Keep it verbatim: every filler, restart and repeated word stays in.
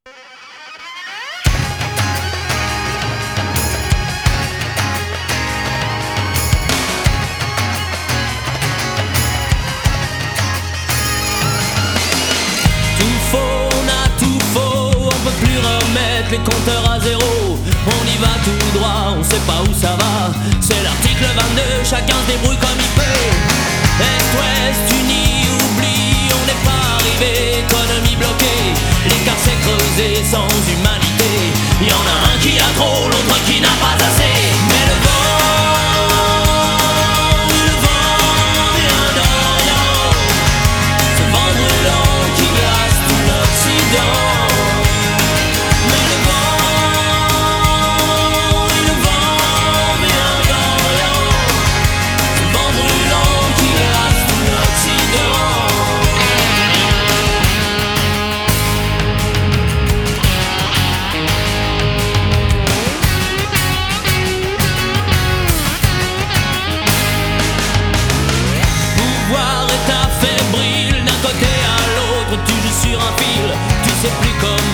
Les compteurs à zéro, on y va tout droit, on sait pas où ça va. C'est l'article vingt-deux, chacun se débrouille comme il peut. Est-Ouest, uni, oublie, on n'est pas arrivé, économie bloquée. L'écart s'est creusé sans humanité. Y en a un qui a trop, l'autre qui n'a pas assez. Mais le vent, le vent vient d'Orient, ce vent brûlant qui glace tout l'Occident. Tu sais plus comment